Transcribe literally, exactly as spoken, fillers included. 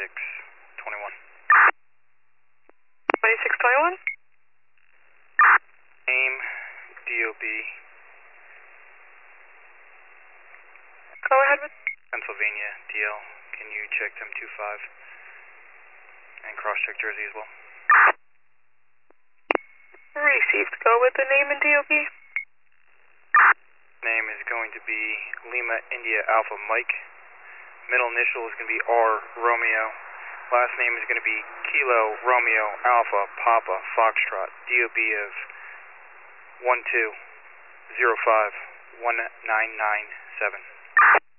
twenty-six twenty-one. twenty-six twenty-one? Name, D O B. Go ahead with Pennsylvania, D L. Can you check them two five? And cross-check Jersey as well. Received. Go with the name and D O B. Name is going to be Lima India Alpha Mike. Middle initial is going to be R Romeo. Last name is going to be Kilo Romeo Alpha Papa Foxtrot. D O B of one two zero five one nine nine seven.